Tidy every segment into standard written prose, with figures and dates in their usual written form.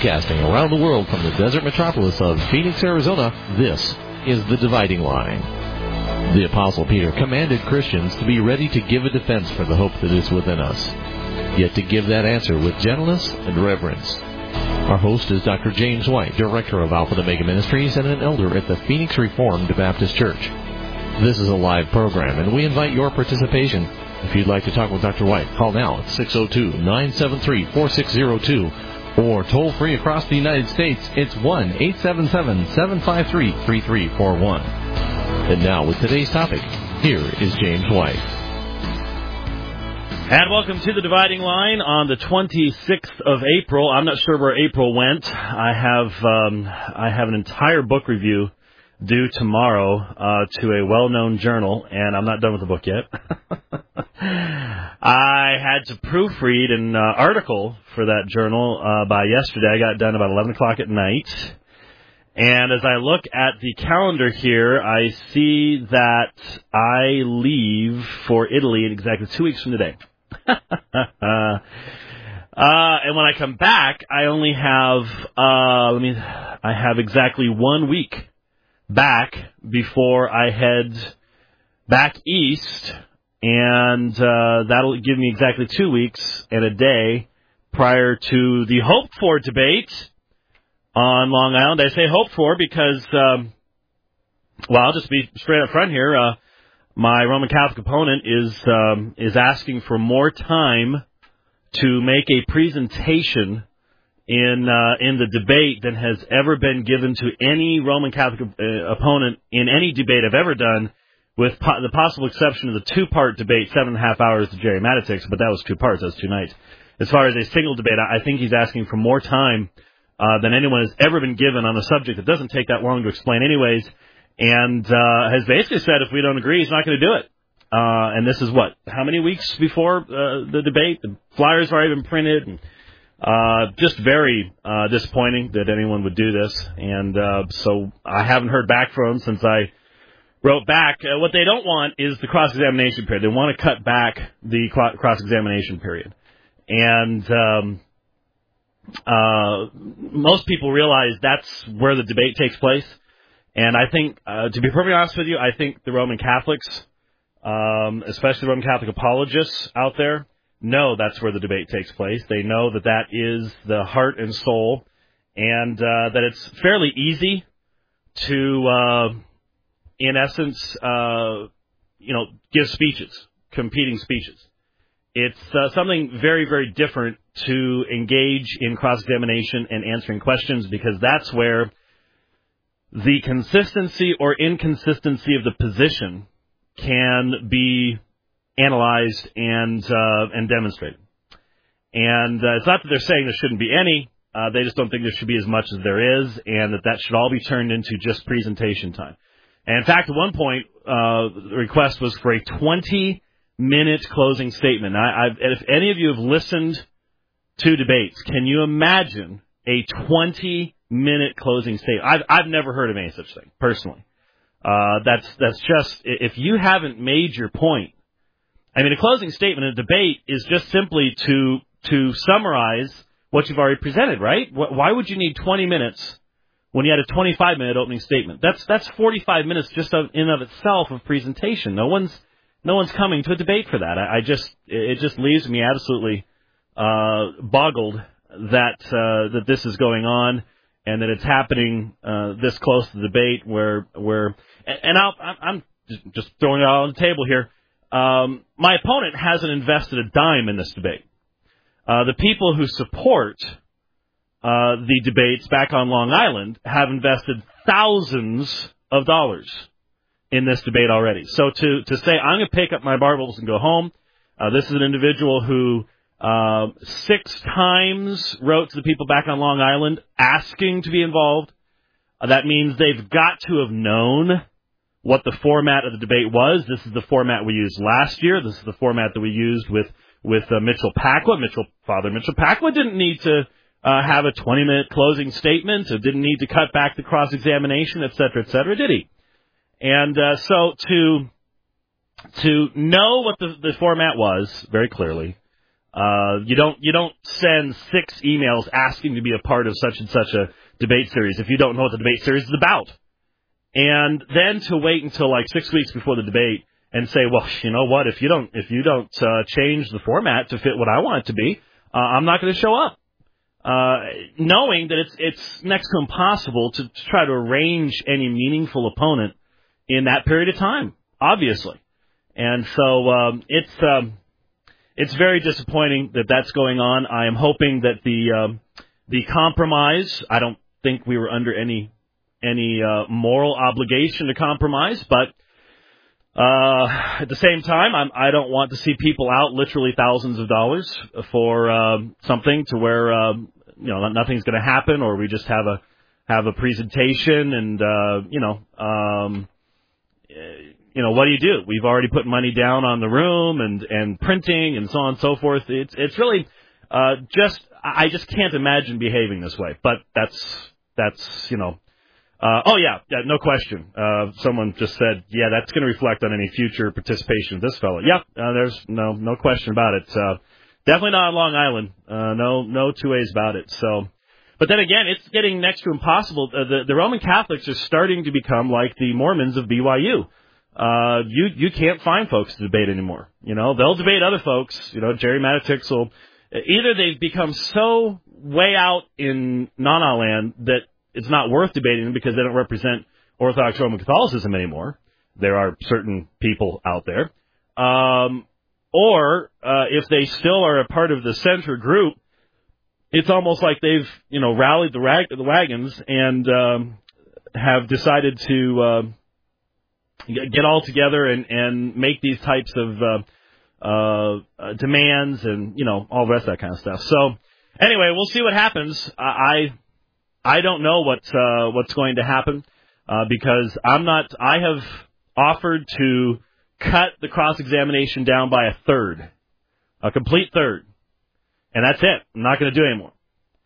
Broadcasting around the world from the desert metropolis of Phoenix, Arizona, this is The Dividing Line. The Apostle Peter commanded Christians to be ready to give a defense for the hope that is within us, yet to give that answer with gentleness and reverence. Our host is Dr. James White, Director of Alpha and Omega Ministries and an elder at the Phoenix Reformed Baptist Church. This is a live program, and we invite your participation. If you'd like to talk with Dr. White, call now at 602-973-4602. Or toll-free across the United States, it's 1-877-753-3341. And now, with today's topic, here is James White. And welcome to The Dividing Line on the 26th of April. I'm not sure where April went. I have an entire book review due tomorrow to a well-known journal, and I'm not done with the book yet. I had to proofread an article for that journal by yesterday. I got it done about 11 o'clock at night. And as I look at the calendar here, I see that I leave for Italy in exactly 2 weeks from today. And when I come back, I only have, I have exactly 1 week back before I head back east, and that'll give me exactly 2 weeks and a day prior to the hoped-for debate on Long Island. I say hoped for because, I'll just be straight up front here. My Roman Catholic opponent is asking for more time to make a presentation in the debate than has ever been given to any Roman Catholic opponent in any debate I've ever done, with the possible exception of the two-part debate, 7.5 hours to Jerry Matitix, but that was 2 parts, that was 2 nights. As far as a single debate, I think he's asking for more time than anyone has ever been given on a subject that doesn't take that long to explain anyways, and has basically said if we don't agree, he's not going to do it. And this is how many weeks before the debate? The flyers have already been printed, and just very disappointing that anyone would do this, and so I haven't heard back from him since I wrote back. What they don't want is the cross-examination period. They want to cut back the cross-examination period. And most people realize that's where the debate takes place. And I think, to be perfectly honest with you, I think the Roman Catholics, especially Roman Catholic apologists out there, know that's where the debate takes place. They know that that is the heart and soul, and that it's fairly easy to in essence, give speeches, competing speeches. It's something very, very different to engage in cross-examination and answering questions, because that's where the consistency or inconsistency of the position can be analyzed and demonstrated. And it's not that they're saying there shouldn't be any. They just don't think there should be as much as there is, and that should all be turned into just presentation time. And in fact, at one point, the request was for a 20-minute closing statement. If any of you have listened to debates, can you imagine a 20-minute closing statement? I've never heard of any such thing, personally. That's just, if you haven't made your point. I mean, a closing statement in a debate is just simply to summarize what you've already presented, right? Why would you need 20 minutes when you had a 25-minute opening statement? That's 45 minutes just in and of itself of presentation. No one's coming to a debate for that. It just leaves me absolutely boggled that this is going on, and that it's happening this close to the debate where I'm just throwing it all on the table here. My opponent hasn't invested a dime in this debate. The people who support the debates back on Long Island have invested thousands of dollars in this debate already. So to say, I'm going to pick up my barbels and go home, this is an individual who 6 times wrote to the people back on Long Island asking to be involved. That means they've got to have known what the format of the debate was. This is the format we used last year. This is the format that we used with Mitchell Pacwa. Father Mitchell Pacwa didn't need to have a 20-minute closing statement. It didn't need to cut back the cross-examination, et cetera, did he? And so to know what the format was very clearly, You don't send 6 emails asking to be a part of such and such a debate series if you don't know what the debate series is about. And then to wait until like 6 weeks before the debate and say, well, you know what? If you don't change the format to fit what I want it to be, I'm not going to show up. Knowing that it's next to impossible to try to arrange any meaningful opponent in that period of time, obviously. And so it's very disappointing that that's going on. I am hoping that the compromise, I don't think we were under any moral obligation to compromise, but at the same time, I don't want to see people out literally thousands of dollars for something to where nothing's going to happen, or we just have a presentation and what do? We've already put money down on the room and printing and so on and so forth. It's really I just can't imagine behaving this way. But that's no question. Someone just said, yeah, that's going to reflect on any future participation of this fellow. Yeah, there's no question about it. Definitely not on Long Island. No two ways about it. So, but then again, it's getting next to impossible. The Roman Catholics are starting to become like the Mormons of BYU. You can't find folks to debate anymore. They'll debate other folks. Jerry Matitix will. Either they've become so way out in Nana land that it's not worth debating them because they don't represent Orthodox Roman Catholicism anymore. There are certain people out there. Or if they still are a part of the center group, it's almost like they've, rallied the wagons and have decided to get all together and make these types of demands and, all the rest of that kind of stuff. So anyway, we'll see what happens. I don't know what's going to happen because I have offered to cut the cross-examination down by a complete third, and that's it. I'm not going to do it anymore.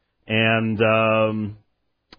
And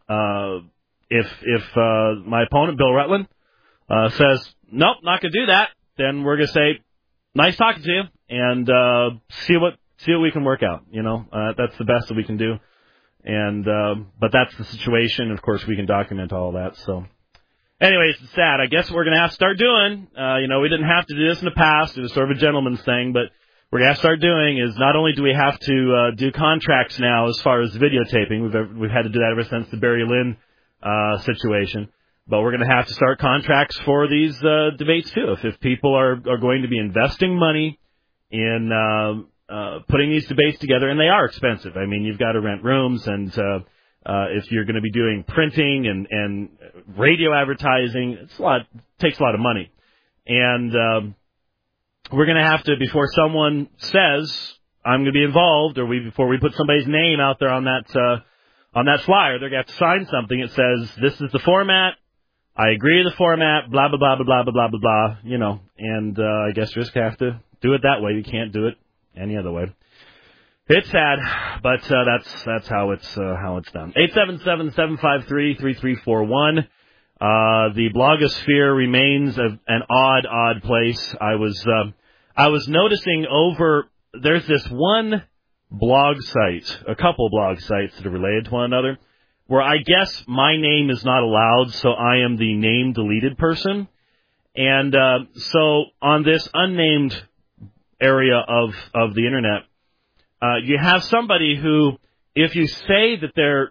if my opponent, Bill Rutland, says, nope, not going to do that, then we're going to say, nice talking to you, and see what we can work out. That's the best that we can do. And but that's the situation. Of course, we can document all that. So, anyways, it's sad. I guess we're going to have to start doing. We didn't have to do this in the past. It was sort of a gentleman's thing, but we're going to have to start doing is not only do we have to do contracts now as far as videotaping. We've had to do that ever since the Barry Lynn situation. But we're going to have to start contracts for these debates too. If people are going to be investing money in putting these debates together, and they are expensive. I mean, you've got to rent rooms, and if you're going to be doing printing and radio advertising, it takes a lot of money. And we're going to have to, before someone says I'm going to be involved, or before we put somebody's name out there on that flyer, they're going to have to sign something. It says this is the format. I agree to the format. Blah blah blah blah blah blah blah blah. And I guess you just have to do it that way. You can't do it any other way. It's sad, but that's how it's done. 877-753-3341. The blogosphere remains an odd place. I was noticing there's this one blog site, a couple blog sites that are related to one another, where I guess my name is not allowed, so I am the name deleted person. And so on this unnamed area of the internet, you have somebody who, if you say that they're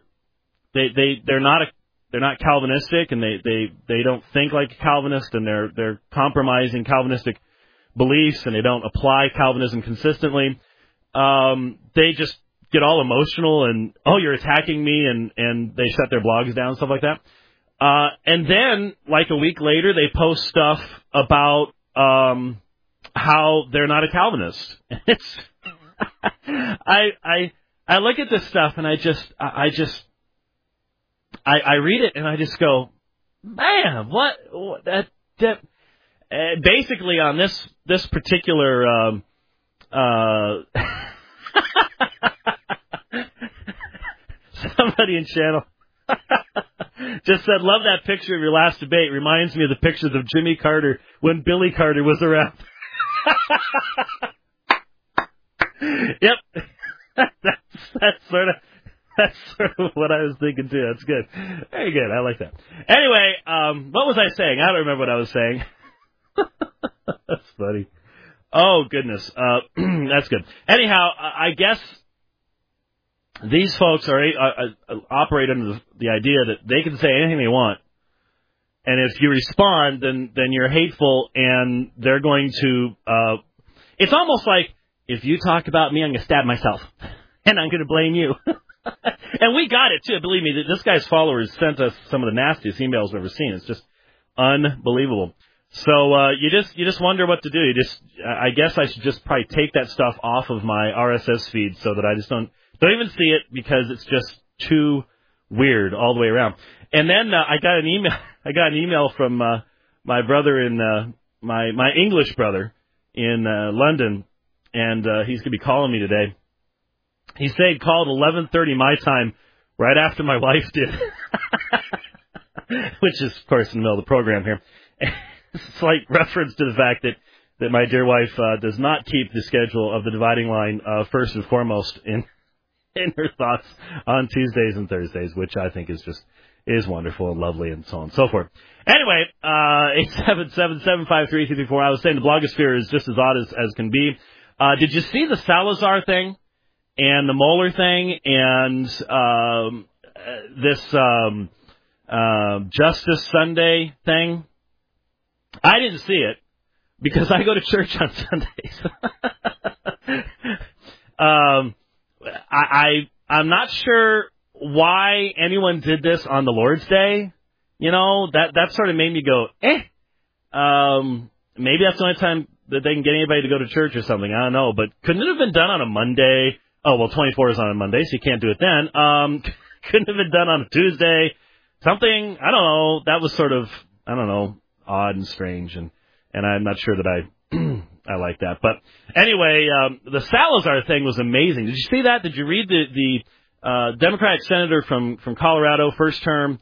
not Calvinistic and they don't think like a Calvinist and they're compromising Calvinistic beliefs and they don't apply Calvinism consistently, they just get all emotional and, oh, you're attacking me, and they shut their blogs down, stuff like that. And then, like a week later, they post stuff about how they're not a Calvinist. It's I look at this stuff and I read it and I just go, man, what that basically on this particular somebody in channel just said, love that picture of your last debate. Reminds me of the pictures of Jimmy Carter when Billy Carter was around. Yep. That's sort of what I was thinking too. That's good. Very good. I like that. Anyway, what was I saying? I don't remember what I was saying. That's funny. Oh goodness. That's good. Anyhow, I guess these folks are operate under the idea that they can say anything they want, and if you respond, then you're hateful, and they're going to. It's almost like if you talk about me, I'm going to stab myself, and I'm going to blame you. And we got it too. Believe me, this guy's followers sent us some of the nastiest emails we've ever seen. It's just unbelievable. So you just wonder what to do. I guess I should just probably take that stuff off of my RSS feed so that I just don't even see it because it's just too weird all the way around. And then I got an email from my brother in my English brother in London, and he's gonna be calling me today. He said he called 11:30 my time, right after my wife did, which is of course in the middle of the program here. Slight reference to the fact that my dear wife does not keep the schedule of the Dividing Line first and foremost in her thoughts on Tuesdays and Thursdays, which I think is wonderful and lovely and so on and so forth. Anyway, 877-753-334. I was saying the blogosphere is just as odd as can be. Did you see the Salazar thing and the Mueller thing and this Justice Sunday thing? I didn't see it because I go to church on Sundays. I'm not sure why anyone did this on the Lord's Day. You know, that sort of made me go, maybe that's the only time that they can get anybody to go to church or something. I don't know. But couldn't it have been done on a Monday? Oh, well, 24 is on a Monday, so you can't do it then. Couldn't have been done on a Tuesday. Something, I don't know. That was sort of, I don't know, odd and strange. And I'm not sure that I like that. But anyway, the Salazar thing was amazing. Did you see that? Did you read the Democratic senator from Colorado, first term?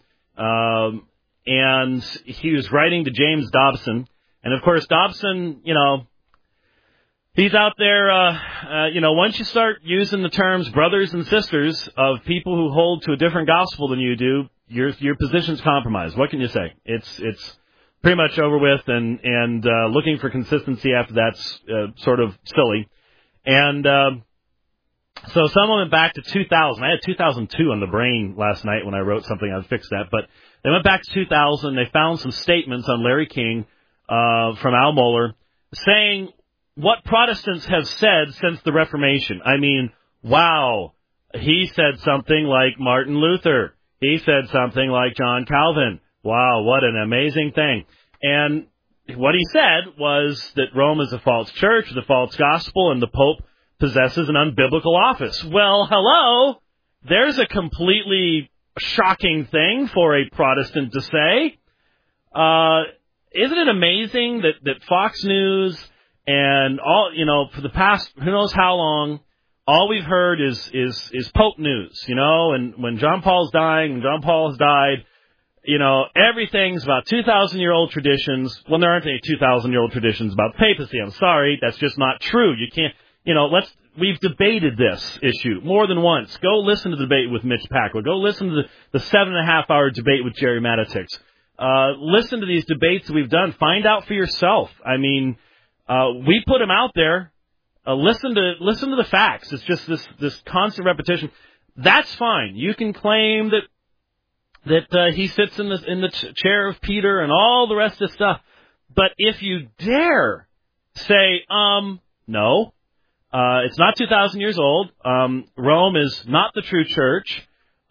And he was writing to James Dobson. And, of course, Dobson, you know, he's out there, once you start using the terms brothers and sisters of people who hold to a different gospel than you do, your position's compromised. What can you say? It's pretty much over with, and looking for consistency after that's sort of silly. And so someone went back to 2000. I had 2002 on the brain last night when I wrote something. I fixed that. But they went back to 2000. They found some statements on Larry King from Al Mohler saying what Protestants have said since the Reformation. I mean, wow. He said something like Martin Luther. He said something like John Calvin. Wow, what an amazing thing. And what he said was that Rome is a false church, the false gospel, and the Pope possesses an unbiblical office. Well, hello. There's a completely shocking thing for a Protestant to say. Isn't it amazing that Fox News and all, for the past who knows how long, all we've heard is Pope news, and when John Paul's dying, when John Paul has died, everything's about 2,000-year-old traditions. Well, there aren't any 2,000-year-old traditions about papacy. I'm sorry. That's just not true. You can't, we've debated this issue more than once. Go listen to the debate with Mitch Packler. Go listen to the 7.5-hour debate with Jerry Matitix. Listen to these debates that we've done. Find out for yourself. I mean, we put them out there. Listen to the facts. It's just this constant repetition. That's fine. You can claim that he sits in the chair of Peter and all the rest of the stuff. But if you dare say, no, it's not 2,000 years old. Rome is not the true church.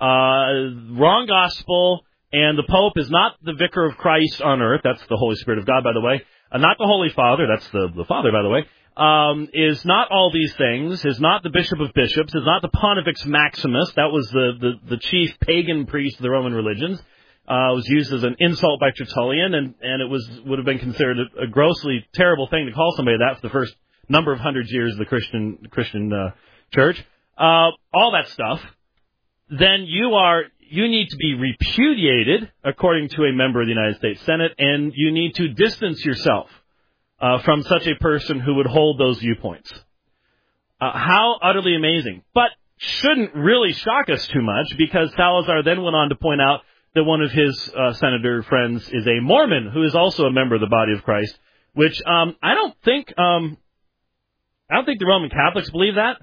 Wrong gospel. And the Pope is not the vicar of Christ on earth. That's the Holy Spirit of God, by the way. Not the Holy Father. That's the Father, by the way. Is not all these things. Is not the Bishop of Bishops. Is not the Pontifex Maximus. That was the chief pagan priest of the Roman religions. Was used as an insult by Tertullian, and it would have been considered a grossly terrible thing to call somebody that for the first number of hundreds years of the Christian church. All that stuff. Then you need to be repudiated, according to a member of the United States Senate, and you need to distance yourself from such a person who would hold those viewpoints. How utterly amazing. But shouldn't really shock us too much, because Salazar then went on to point out that one of his senator friends is a Mormon who is also a member of the body of Christ, which I don't think the Roman Catholics believe that.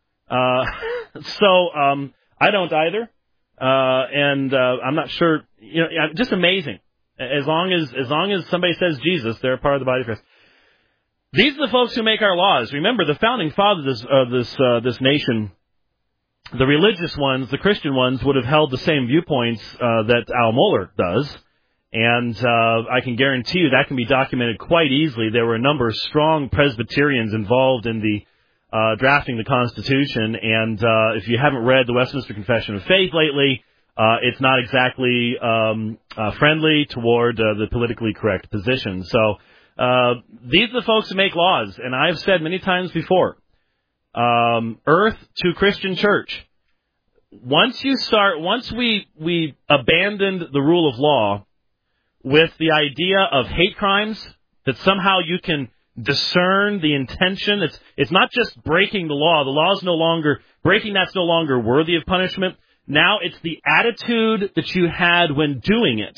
So I don't either. And I'm not sure, just amazing. As long as somebody says Jesus, they're a part of the body of Christ. These are the folks who make our laws. Remember, the founding fathers of this nation, the religious ones, the Christian ones, would have held the same viewpoints that Al Mohler does. And I can guarantee you that can be documented quite easily. There were a number of strong Presbyterians involved in the drafting the Constitution. And if you haven't read the Westminster Confession of Faith lately, it's not exactly friendly toward the politically correct position. So these are the folks who make laws. And I've said many times before, earth to Christian church. Once we abandoned the rule of law with the idea of hate crimes, that somehow you can discern the intention. It's not just breaking the law. The law is no longer, breaking that's no longer worthy of punishment. Now it's the attitude that you had when doing it.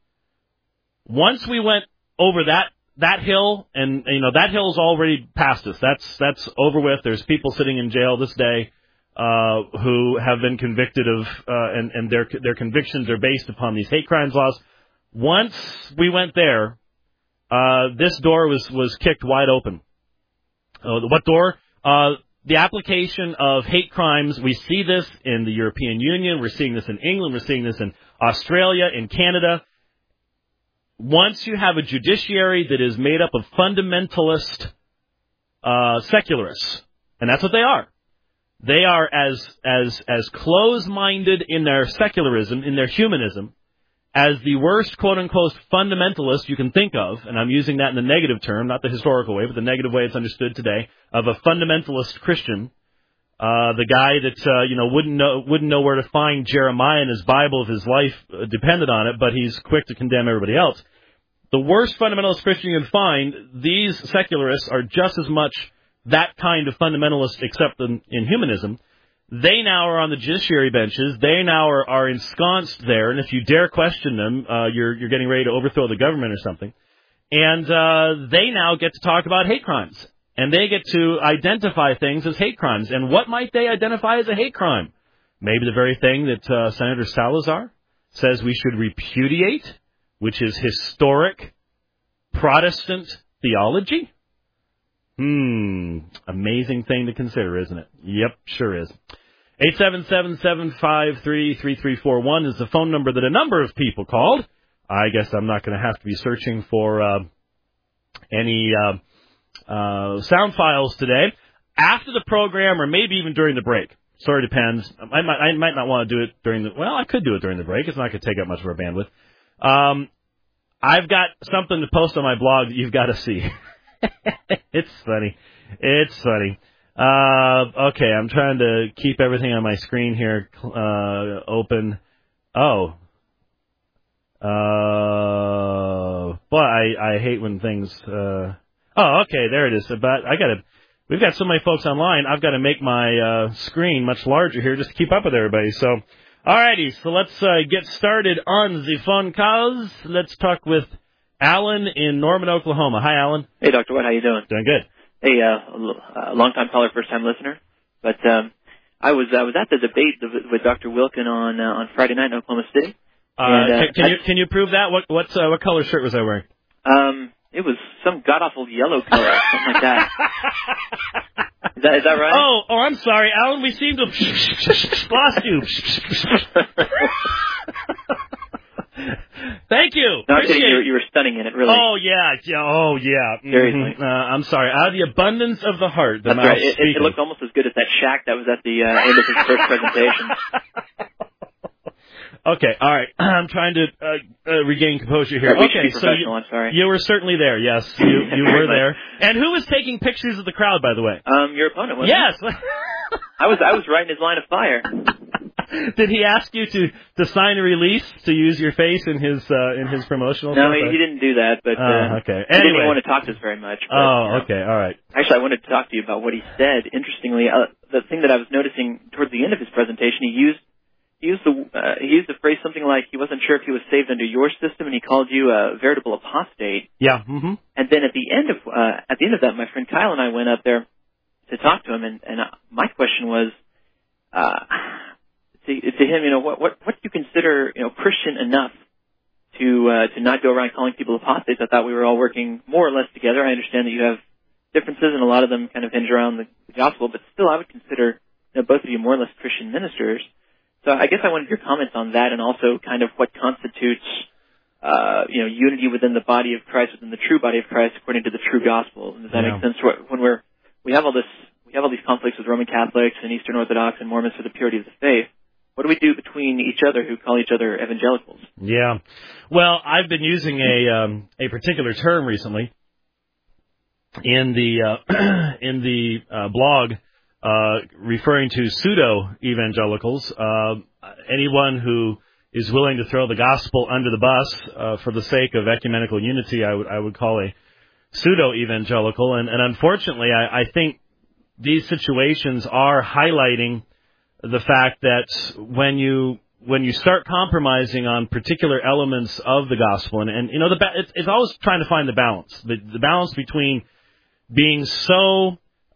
Once we went over that hill, and that hill's already past us. That's over with. There's people sitting in jail this day who have been convicted of, and their convictions are based upon these hate crimes laws. Once we went there, this door was kicked wide open. What door? The application of hate crimes. We see this in the European Union. We're seeing this in England. We're seeing this in Australia, in Canada. Once you have a judiciary that is made up of fundamentalist secularists, and that's what they are. They are as close-minded in their secularism, in their humanism, as the worst, quote-unquote, fundamentalist you can think of, and I'm using that in the negative term, not the historical way, but the negative way it's understood today, of a fundamentalist Christian, the guy that wouldn't know where to find Jeremiah in his Bible if his life depended on it, but he's quick to condemn everybody else. The worst fundamentalist Christian you can find, these secularists are just as much that kind of fundamentalist, except in humanism. They now are on the judiciary benches. They now are ensconced there, and if you dare question them, you're getting ready to overthrow the government or something. And they now get to talk about hate crimes, and they get to identify things as hate crimes. And what might they identify as a hate crime? Maybe the very thing that Senator Salazar says we should repudiate, which is historic Protestant theology. Amazing thing to consider, isn't it? Yep, sure is. 877-753-3341 is the phone number that a number of people called. I guess I'm not going to have to be searching for any sound files today. After the program, or maybe even during the break. Sort of depends. I might not want to do it during the... Well, I could do it during the break. It's not going to take up much of our bandwidth. I've got something to post on my blog that you've got to see. It's funny. It's funny. Okay, I'm trying to keep everything on my screen here open. Boy, I hate when things. Okay, there it is. But we've got so many folks online. I've got to make my screen much larger here just to keep up with everybody. So, alrighty. So let's get started on the phone calls. Let's talk with Alan in Norman, Oklahoma. Hi, Alan. Hey, Dr. White. How you doing? Doing good. Hey, long-time caller, first-time listener. But I was at the debate with Dr. Wilkin on Friday night in Oklahoma City. Can you prove that? What color shirt was I wearing? It was some god-awful yellow color, something like that. Is that right? Oh, I'm sorry, Alan. We seem to have lost you. Thank you. No, I'm kidding. You were stunning in it, really. Oh, yeah. Seriously. I'm sorry. Out of the abundance of the heart, the That's mouth right. speaks. It looked almost as good as that shack that was at the end of his first presentation. Okay, all right. I'm trying to regain composure here. Okay, so I'm sorry. You were certainly there. Yes, you were there. And who was taking pictures of the crowd, by the way? Your opponent was. Yes. I was right in his line of fire. Did he ask you to sign a release to use your face in his promotional? No, stuff? he didn't do that. But okay. He didn't Anyway, want to talk to us very much. But, okay, all right. Actually, I wanted to talk to you about what he said. Interestingly, the thing that I was noticing towards the end of his presentation, he used the phrase something like he wasn't sure if he was saved under your system, and he called you a veritable apostate. Yeah. Mm-hmm. And then at the end of that, my friend Kyle and I went up there to talk to him, and my question was to him, what do you consider Christian enough to not go around calling people apostates? I thought we were all working more or less together. I understand that you have differences, and a lot of them kind of hinge around the gospel, but still, I would consider both of you more or less Christian ministers. So I guess I wanted your comments on that, and also kind of what constitutes unity within the body of Christ, within the true body of Christ, according to the true gospel. And does that make sense? When we have all these conflicts with Roman Catholics and Eastern Orthodox and Mormons for the purity of the faith. What do we do between each other who call each other evangelicals? Yeah. Well, I've been using a particular term recently in the blog referring to pseudo-evangelicals, anyone who is willing to throw the gospel under the bus for the sake of ecumenical unity, I would call a pseudo-evangelical. And unfortunately, I think these situations are highlighting the fact that when you start compromising on particular elements of the gospel, and it's always trying to find the balance, the balance between being so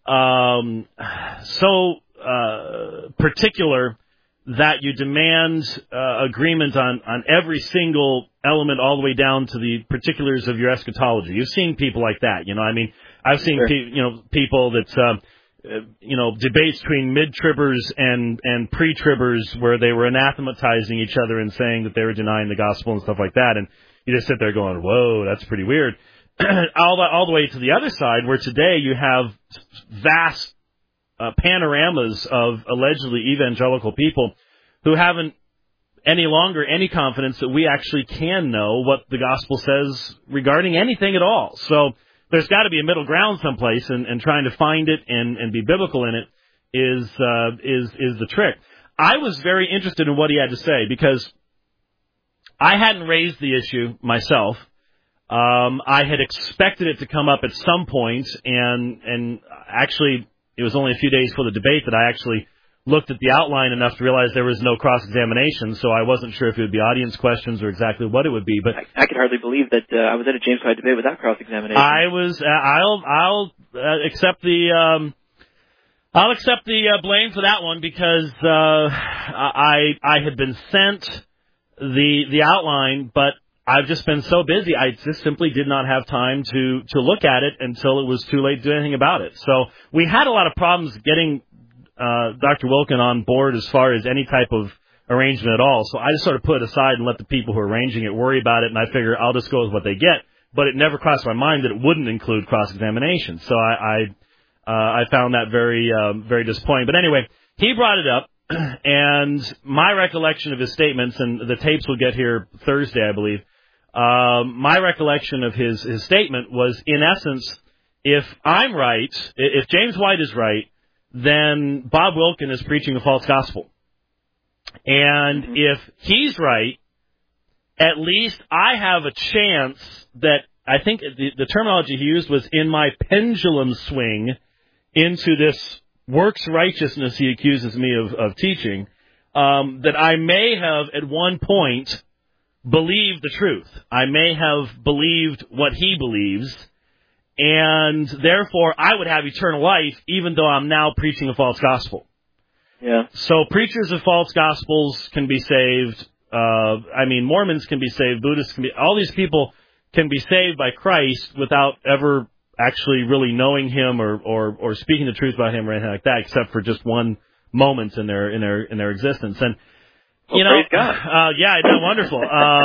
particular that you demand agreement on every single element, all the way down to the particulars of your eschatology. You've seen people like that, I've seen people that debates between mid-tribbers and pre-tribbers where they were anathematizing each other and saying that they were denying the gospel and stuff like that, and you just sit there going, whoa, that's pretty weird. all the way to the other side, where today you have vast panoramas of allegedly evangelical people who haven't any longer any confidence that we actually can know what the gospel says regarding anything at all. So there's got to be a middle ground someplace, and trying to find it and be biblical in it is the trick. I was very interested in what he had to say because I hadn't raised the issue myself. I had expected it to come up at some point, and actually it was only a few days before the debate that I actually looked at the outline enough to realize there was no cross-examination, so I wasn't sure if it would be audience questions or exactly what it would be. But I could hardly believe that I was at a James White debate without cross-examination. I'll accept the blame for that one because I had been sent the outline, but I've just been so busy, I just simply did not have time to look at it until it was too late to do anything about it. So we had a lot of problems getting Dr. Wilkin on board as far as any type of arrangement at all. So I just sort of put it aside and let the people who are arranging it worry about it, and I figure I'll just go with what they get. But it never crossed my mind that it wouldn't include cross-examination. So I found that very very disappointing. But anyway, he brought it up, and my recollection of his statements, and the tapes will get here Thursday, I believe. My recollection of his statement was, in essence, if I'm right, if James White is right, then Bob Wilkin is preaching a false gospel. And if he's right, at least I have a chance that, I think the terminology he used was, in my pendulum swing into this works righteousness he accuses me of teaching, that I may have at one point believed the truth. I may have believed what he believes, and therefore I would have eternal life even though I'm now preaching a false gospel. Yeah. So preachers of false gospels can be saved. Mormons can be saved. Buddhists can be. All these people can be saved by Christ without ever actually really knowing him or speaking the truth about him or anything like that, except for just one moment in their existence. And praise God. Yeah, it's wonderful.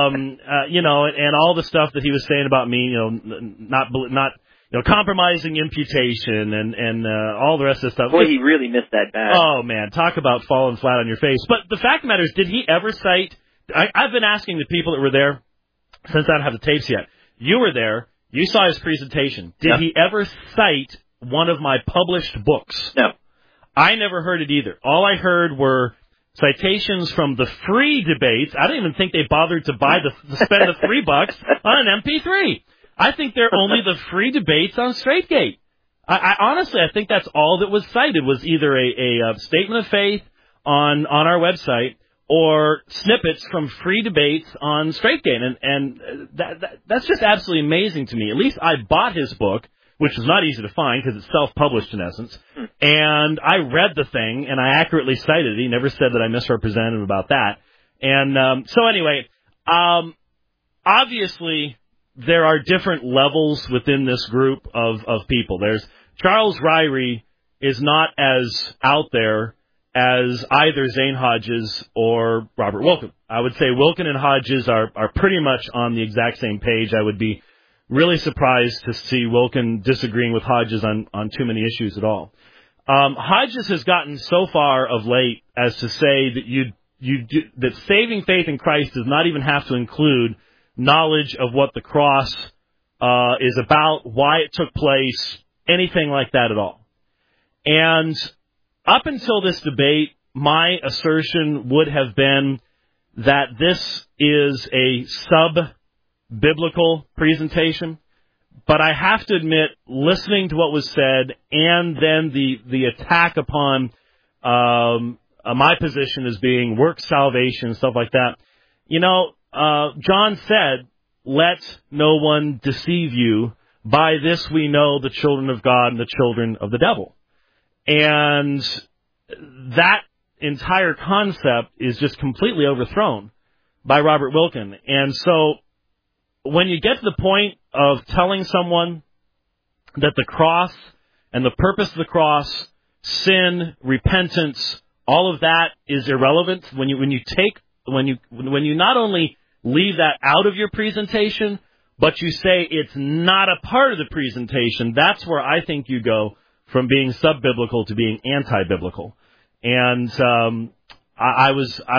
And all the stuff that he was saying about me, not compromising imputation and all the rest of the stuff. Boy, he really missed that bad. Oh man, talk about falling flat on your face. But the fact of the matter is, did he ever cite? I've been asking the people that were there since I don't have the tapes yet. You were there. You saw his presentation. Did he ever cite one of my published books? No. I never heard it either. All I heard were citations from the free debates. I don't even think they bothered to spend the $3 on an MP3. I think they're only the free debates on StraightGate. I honestly, I think that's all that was cited was either a statement of faith on our website or snippets from free debates on StraightGate. And that's just absolutely amazing to me. At least I bought his book, which is not easy to find because it's self-published in essence. And I read the thing, and I accurately cited it. He never said that I misrepresented him about that. And so anyway, obviously there are different levels within this group of people. There's Charles Ryrie is not as out there as either Zane Hodges or Robert Wilken. I would say Wilken and Hodges are pretty much on the exact same page. I would be really surprised to see Wilken disagreeing with Hodges on too many issues at all. Hodges has gotten so far of late as to say that that saving faith in Christ does not even have to include knowledge of what the cross is about, why it took place, anything like that at all. And up until this debate, my assertion would have been that this is a sub-biblical presentation. But I have to admit, listening to what was said and then the attack upon my position as being work salvation, stuff like that, John said, let no one deceive you. By this we know the children of God and the children of the devil. And that entire concept is just completely overthrown by Robert Wilken. And so when you get to the point of telling someone that the cross and the purpose of the cross, sin, repentance, all of that is irrelevant, when you not only leave that out of your presentation, but you say it's not a part of the presentation, that's where I think you go from being sub-biblical to being anti-biblical. And I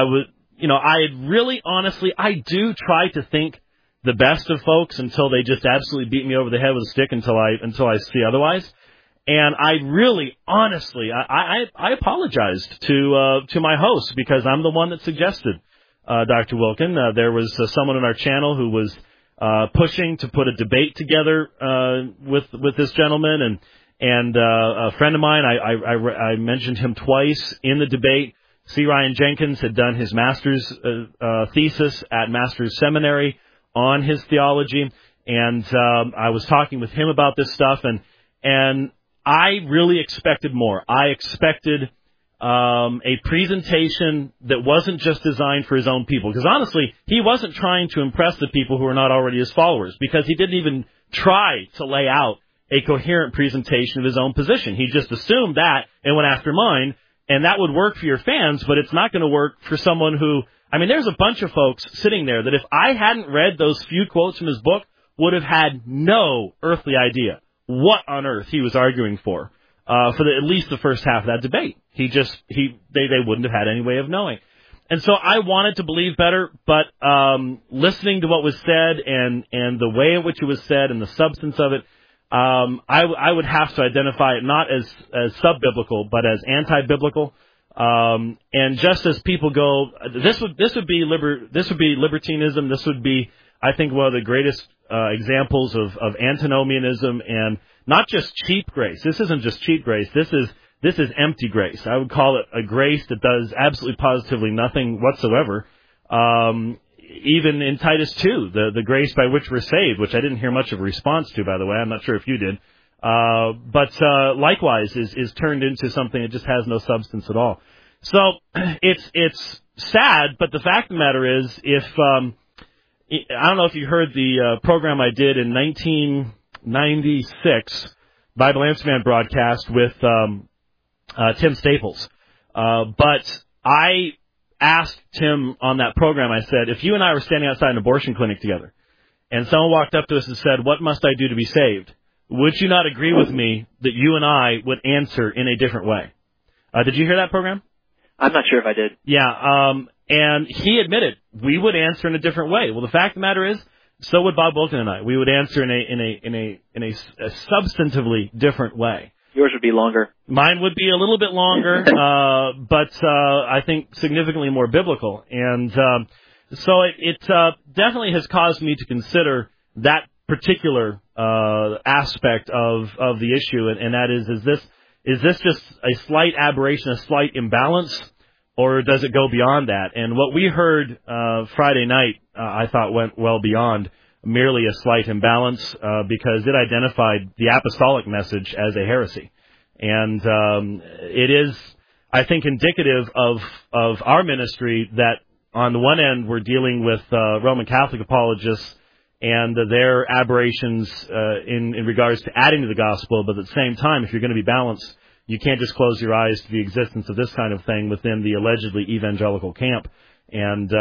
do try to think the best of folks until they just absolutely beat me over the head with a stick until I see otherwise. And I really, honestly, I apologized to my host because I'm the one that suggested Dr. Wilken. There was someone on our channel who was pushing to put a debate together with this gentleman, and a friend of mine, I mentioned him twice in the debate. C. Ryan Jenkins had done his master's thesis at Master's Seminary on his theology, and I was talking with him about this stuff, and I really expected more. I expected a presentation that wasn't just designed for his own people, because honestly, he wasn't trying to impress the people who are not already his followers, because he didn't even try to lay out a coherent presentation of his own position. He just assumed that and went after mine, and that would work for your fans, but it's not going to work for someone who, there's a bunch of folks sitting there that if I hadn't read those few quotes from his book, would have had no earthly idea what on earth he was arguing for at least the first half of that debate. They wouldn't have had any way of knowing. And so I wanted to believe better, but listening to what was said and the way in which it was said and the substance of it, I would have to identify it not as sub-biblical, but as anti-biblical. And just as people go, this would be libertinism. This would be, I think, one of the greatest examples of antinomianism and not just cheap grace. This isn't just cheap grace. This is empty grace. I would call it a grace that does absolutely positively nothing whatsoever. Even in Titus 2, the grace by which we're saved, which I didn't hear much of a response to, by the way. I'm not sure if you did. But likewise is turned into something that just has no substance at all. So it's sad, but the fact of the matter is, I don't know if you heard the program I did in 1996, Bible Answer Man broadcast with Tim Staples. But I asked Tim on that program, I said, if you and I were standing outside an abortion clinic together, and someone walked up to us and said, what must I do to be saved? Would you not agree with me that you and I would answer in a different way? Did you hear that program? I'm not sure if I did. Yeah, and he admitted we would answer in a different way. Well, the fact of the matter is, so would Bob Wilken and I. We would answer in a substantively different way. Yours would be longer. Mine would be a little bit longer, but I think significantly more biblical. And so it definitely has caused me to consider that particular aspect of the issue, and that is this just a slight aberration, a slight imbalance, or does it go beyond that? And what we heard Friday night, I thought went well beyond merely a slight imbalance, because it identified the apostolic message as a heresy. And it is, I think, indicative of our ministry that on the one end we're dealing with Roman Catholic apologists and their aberrations in regards to adding to the gospel, but at the same time, if you're going to be balanced, you can't just close your eyes to the existence of this kind of thing within the allegedly evangelical camp. And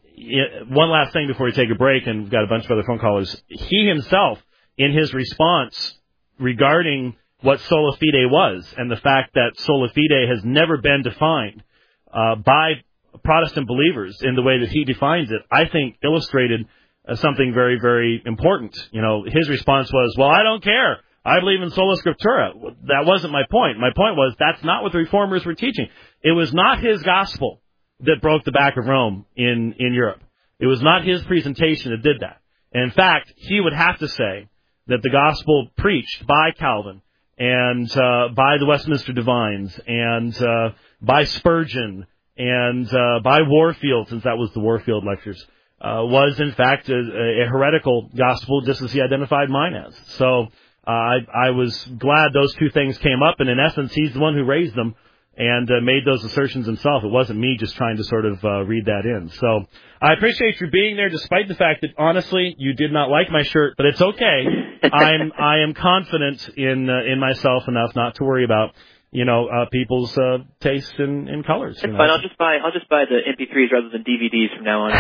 one last thing before we take a break, and we've got a bunch of other phone callers. He himself, in his response regarding what sola fide was, and the fact that sola fide has never been defined by Protestant believers in the way that he defines it, I think illustrated something very, very important. You know, his response was, well, I don't care. I believe in sola scriptura. That wasn't my point. My point was that's not what the Reformers were teaching. It was not his gospel that broke the back of Rome in Europe. It was not his presentation that did that. And in fact, he would have to say that the gospel preached by Calvin and by the Westminster Divines and by Spurgeon and by Warfield, since that was the Warfield lectures, was in fact a heretical gospel, just as he identified mine as. So I was glad those two things came up, and in essence, he's the one who raised them and made those assertions himself. It wasn't me just trying to sort of read that in. So I appreciate you being there, despite the fact that, honestly, you did not like my shirt, but it's okay. I am confident in myself enough not to worry about, people's taste in colors. It's fine. I'll just buy the MP3s rather than DVDs from now on.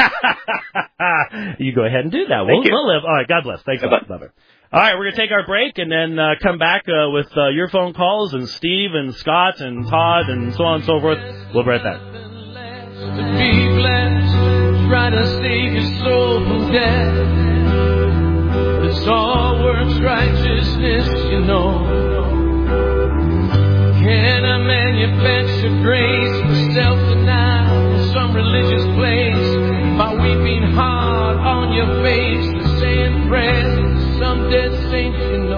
You go ahead and do that. We'll live. All right. God bless. Thanks a lot. Bye-bye. All right, we're going to take our break and then come back with your phone calls, and Steve and Scott and Todd and so on and so forth. We'll be right back. To be blessed, try to save your soul from death. But it's all works righteousness, Can a manufacture grace for self-denial in some religious place by weeping hard on your face and saying prayers? Some dead saints,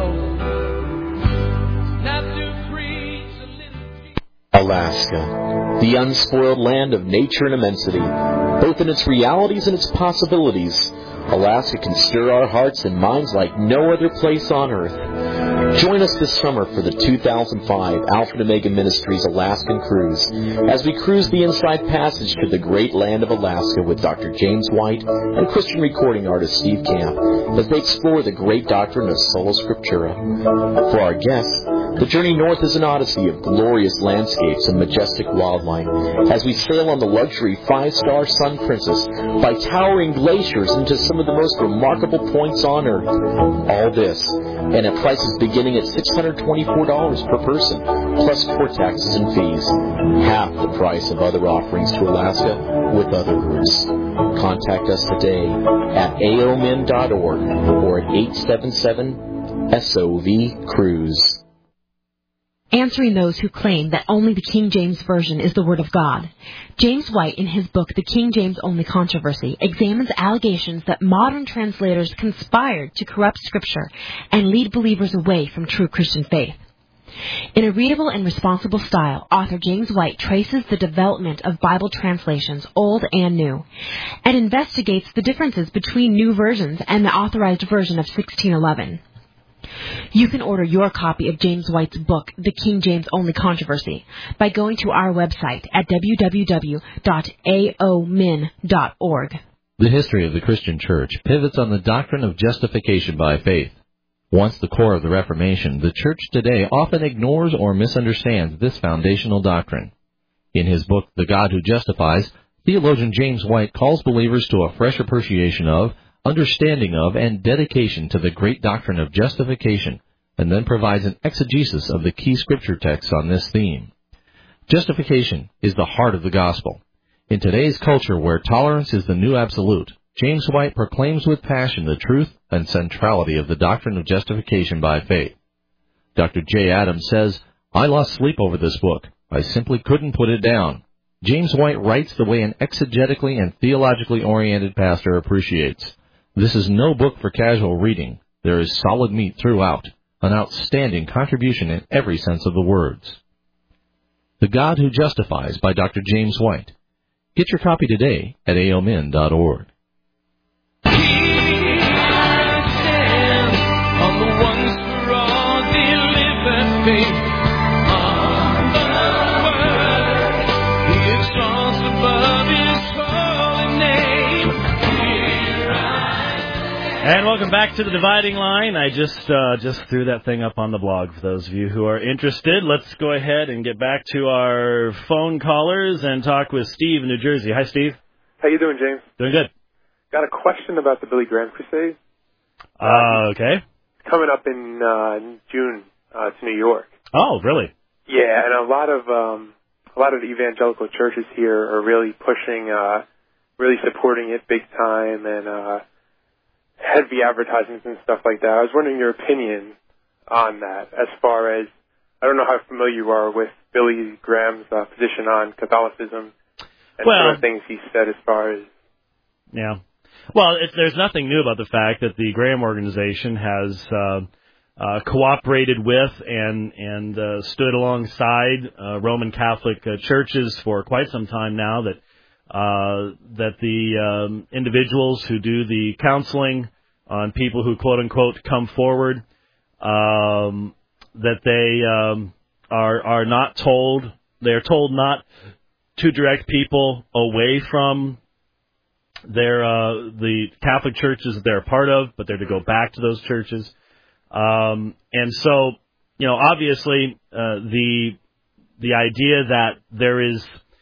not to preach a little. Alaska, the unspoiled land of nature and immensity, both in its realities and its possibilities. Alaska can stir our hearts and minds like no other place on earth. Join us this summer for the 2005 Alpha and Omega Ministries Alaskan Cruise as we cruise the Inside Passage to the great land of Alaska with Dr. James White and Christian recording artist Steve Camp as they explore the great doctrine of Sola Scriptura. For our guests, the journey north is an odyssey of glorious landscapes and majestic wildlife as we sail on the luxury 5-star Sun Princess by towering glaciers into some of the most remarkable points on earth. All this, and at prices beginning at $624 per person, plus port taxes and fees. Half the price of other offerings to Alaska with other routes. Contact us today at aomin.org or at 877-SOV-CRUISE. Answering those who claim that only the King James Version is the Word of God. James White, in his book, The King James Only Controversy, examines allegations that modern translators conspired to corrupt Scripture and lead believers away from true Christian faith. In a readable and responsible style, author James White traces the development of Bible translations, old and new, and investigates the differences between new versions and the authorized version of 1611. You can order your copy of James White's book, The King James Only Controversy, by going to our website at www.aomin.org. The history of the Christian Church pivots on the doctrine of justification by faith. Once the core of the Reformation, the Church today often ignores or misunderstands this foundational doctrine. In his book, The God Who Justifies, theologian James White calls believers to a fresh appreciation of, understanding of, and dedication to the great doctrine of justification, and then provides an exegesis of the key Scripture texts on this theme. Justification is the heart of the gospel. In today's culture where tolerance is the new absolute, James White proclaims with passion the truth and centrality of the doctrine of justification by faith. Dr. J. Adams says, I lost sleep over this book. I simply couldn't put it down. James White writes the way an exegetically and theologically oriented pastor appreciates. This is no book for casual reading. There is solid meat throughout, an outstanding contribution in every sense of the words. The God Who Justifies by Dr. James White. Get your copy today at aomin.org. And welcome back to the Dividing Line. I just threw that thing up on the blog for those of you who are interested. Let's go ahead and get back to our phone callers and talk with Steve in New Jersey. Hi, Steve. How you doing, James? Doing good. Got a question about the Billy Graham Crusade. Okay. It's coming up in June to New York. Oh, really? Yeah, and a lot of evangelical churches here are really pushing, really supporting it big time, and heavy advertisements and stuff like that. I was wondering your opinion on that, as far as, I don't know how familiar you are with Billy Graham's position on Catholicism and some of the things he said as far as... Yeah. Well, there's nothing new about the fact that the Graham Organization has cooperated with and stood alongside Roman Catholic churches for quite some time now, that the individuals who do the counseling on people who, quote-unquote, come forward, that they are not told, they're told not to direct people away from the Catholic churches that they're a part of, but they're to go back to those churches. And so, obviously, the idea that there is...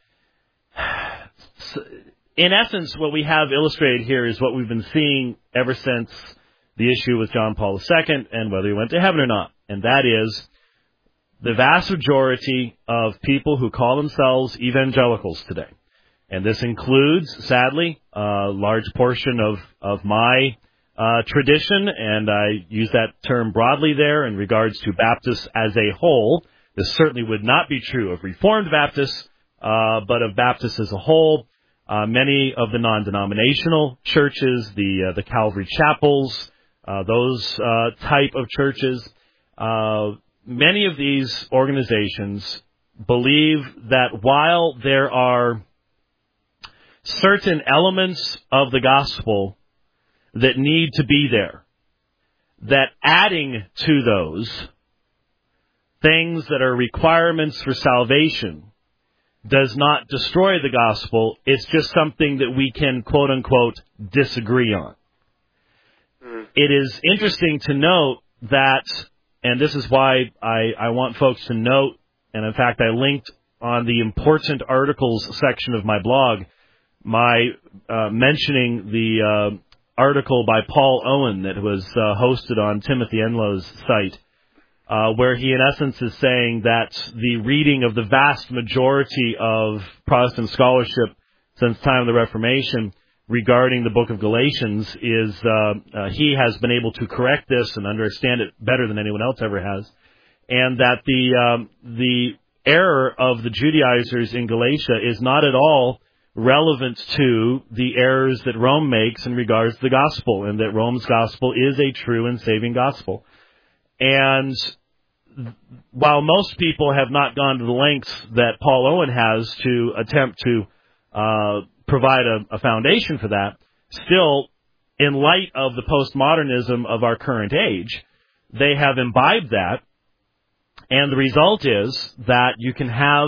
In essence, what we have illustrated here is what we've been seeing ever since the issue with John Paul II and whether he went to heaven or not. And that is the vast majority of people who call themselves evangelicals today. And this includes, sadly, a large portion of my tradition, and I use that term broadly there in regards to Baptists as a whole. This certainly would not be true of Reformed Baptists, but of Baptists as a whole. Many of the non-denominational churches, the Calvary chapels, those type of churches, many of these organizations believe that while there are certain elements of the gospel that need to be there, that adding to those things that are requirements for salvation does not destroy the gospel. It's just something that we can, quote-unquote, disagree on. It is interesting to note that, and this is why I want folks to note, and in fact I linked on the important articles section of my blog, my mentioning the article by Paul Owen that was hosted on Timothy Enlow's site, where he in essence is saying that the reading of the vast majority of Protestant scholarship since the time of the Reformation regarding the book of Galatians is, he has been able to correct this and understand it better than anyone else ever has, and that the error of the Judaizers in Galatia is not at all relevant to the errors that Rome makes in regards to the gospel, and that Rome's gospel is a true and saving gospel. And while most people have not gone to the lengths that Paul Owen has to attempt to provide a foundation for that, still, in light of the postmodernism of our current age, they have imbibed that, and the result is that you can have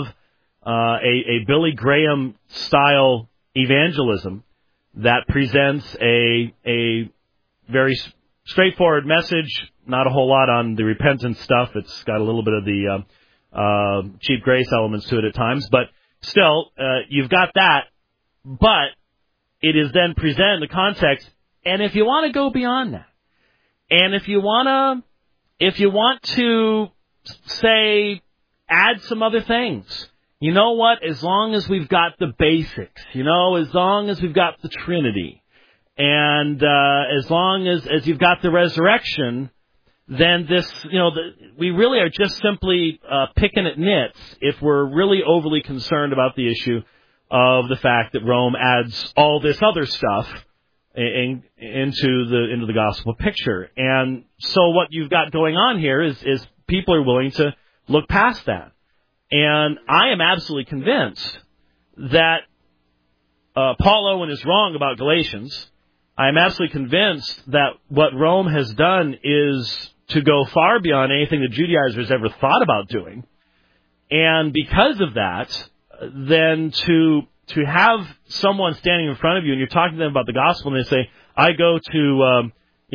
a Billy Graham-style evangelism that presents a very straightforward message, not a whole lot on the repentance stuff. It's got a little bit of the cheap grace elements to it at times, but still, you've got that, but it is then presented in the context, and if you want to go beyond that, and if you want to, say, add some other things, you know what, as long as we've got the basics, as long as we've got the Trinity, and as long as you've got the resurrection, then this, we really are just simply picking at nits if we're really overly concerned about the issue of the fact that Rome adds all this other stuff into the gospel picture. And so what you've got going on here is people are willing to look past that. And I am absolutely convinced that Paul Owen is wrong about Galatians. I am absolutely convinced that what Rome has done is to go far beyond anything the Judaizers ever thought about doing. And because of that, then to have someone standing in front of you and you're talking to them about the gospel and they say, I go to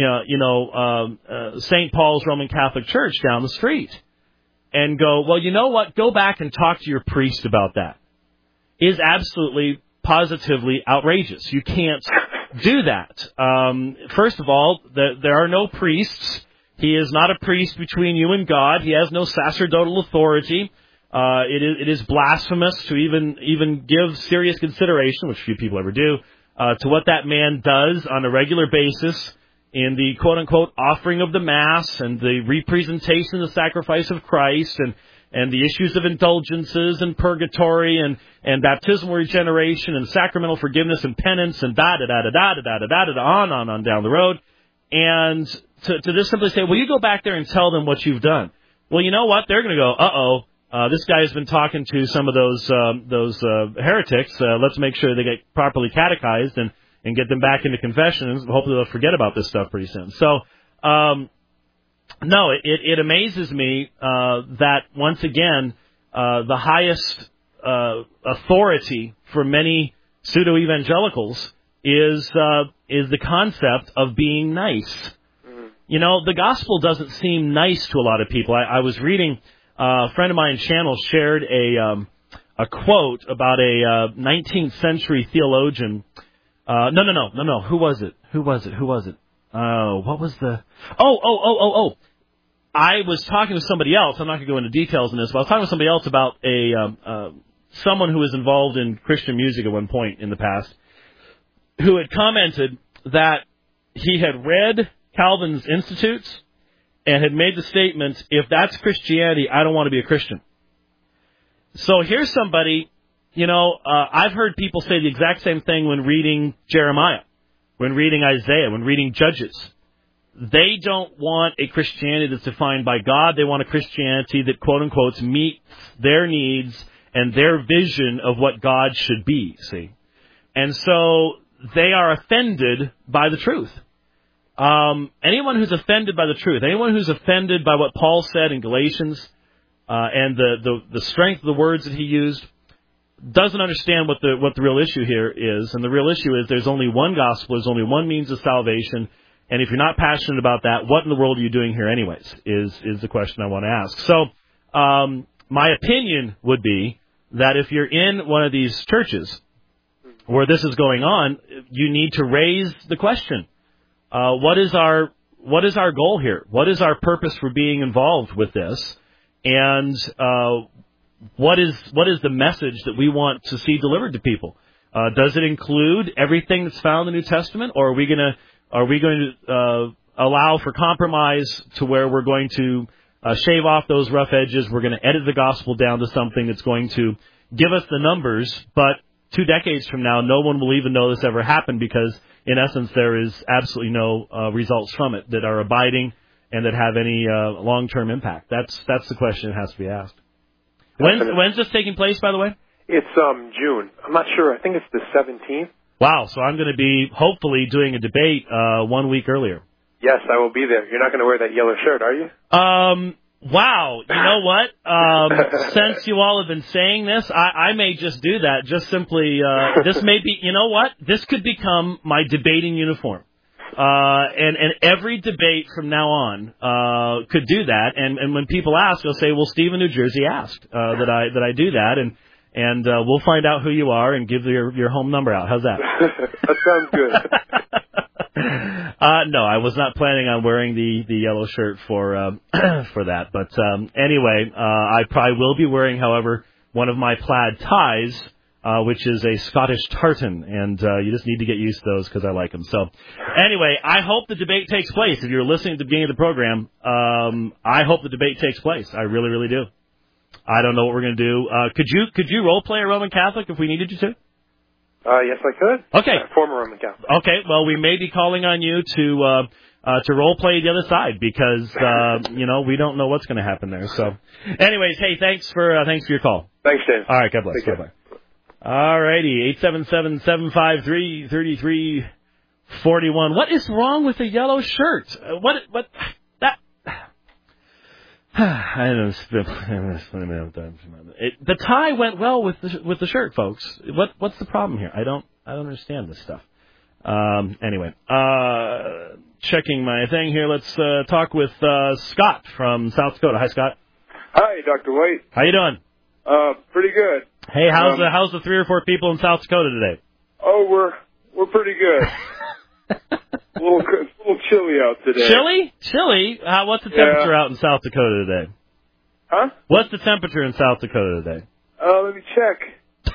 St. Paul's Roman Catholic Church down the street, and go, well, you know what? Go back and talk to your priest about that, is absolutely, positively outrageous. You can't do that. First of all, there are no priests. He is not a priest between you and God. He has no sacerdotal authority. It is blasphemous to even give serious consideration, which few people ever do, to what that man does on a regular basis in the quote-unquote offering of the Mass and the representation of the sacrifice of Christ and the issues of indulgences and purgatory and baptismal regeneration and sacramental forgiveness and penance and on down the road. And to just simply say, well, you go back there and tell them what you've done. Well, you know what? They're going to go, this guy has been talking to some of those heretics. Let's make sure they get properly catechized and get them back into confession, and hopefully they'll forget about this stuff pretty soon. So, no, it amazes me that, once again, the highest authority for many pseudo-evangelicals is the concept of being nice. Mm-hmm. The gospel doesn't seem nice to a lot of people. I was reading, a friend of mine's channel shared a quote about a 19th century theologian. No. Who was it? What was the... Oh. I was talking to somebody else. I'm not going to go into details on this, but I was talking to somebody else about someone who was involved in Christian music at one point in the past, who had commented that he had read Calvin's Institutes and had made the statement, if that's Christianity, I don't want to be a Christian. So here's somebody... I've heard people say the exact same thing when reading Jeremiah, when reading Isaiah, when reading Judges. They don't want a Christianity that's defined by God. They want a Christianity that, quote-unquote, meets their needs and their vision of what God should be, see? And so they are offended by the truth. Anyone who's offended by the truth, anyone who's offended by what Paul said in Galatians and the strength of the words that he used, doesn't understand what the real issue here is. And the real issue is there's only one gospel, there's only one means of salvation. And if you're not passionate about that, what in the world are you doing here anyways, is the question I want to ask. So my opinion would be that if you're in one of these churches where this is going on, you need to raise the question. What is our goal here? What is our purpose for being involved with this? And what is the message that we want to see delivered to people? Does it include everything that's found in the New Testament, or are we going to allow for compromise to where we're going to shave off those rough edges? We're going to edit the gospel down to something that's going to give us the numbers, but 2 decades from now, no one will even know this ever happened because, in essence, there is absolutely no results from it that are abiding and that have any long-term impact. That's the question that has to be asked. When's this taking place, by the way? It's June. I'm not sure. I think it's the 17th. Wow, so I'm going to be hopefully doing a debate 1 week earlier. Yes, I will be there. You're not going to wear that yellow shirt, are you? Wow. You know what? Since you all have been saying this, I may just do that. Just simply, this may be, you know what? This could become my debating uniform. And every debate from now on could do that. And when people ask, they'll say, well, Steve in New Jersey asked that I do that. And we'll find out who you are and give your home number out. How's that? That sounds good. No, I was not planning on wearing the yellow shirt for that. But anyway, I probably will be wearing, however, one of my plaid ties which is a Scottish tartan, and you just need to get used to those because I like them. So, anyway, I hope the debate takes place. If you're listening at the beginning of the program, I hope the debate takes place. I really, really do. I don't know what we're going to do. Could you role play a Roman Catholic if we needed you to? Yes, I could. Okay. Former Roman Catholic. Okay. Well, we may be calling on you to role play the other side because we don't know what's going to happen there. So, anyways, hey, thanks for your call. Thanks, Dave. All right. God bless. Bye bye. All righty. 877-753-3341. What is wrong with the yellow shirt? What that? I don't know. The tie went well with the shirt, folks. What's the problem here? I don't understand this stuff. Anyway, checking my thing here. Let's talk with Scott from South Dakota. Hi, Scott. Hi, Dr. White. How you doing? Pretty good. Hey, how's the 3 or 4 people in South Dakota today? Oh, we're pretty good. a little chilly out today. Chilly? What's the temperature out in South Dakota today? Huh? What's the temperature in South Dakota today? Let me check.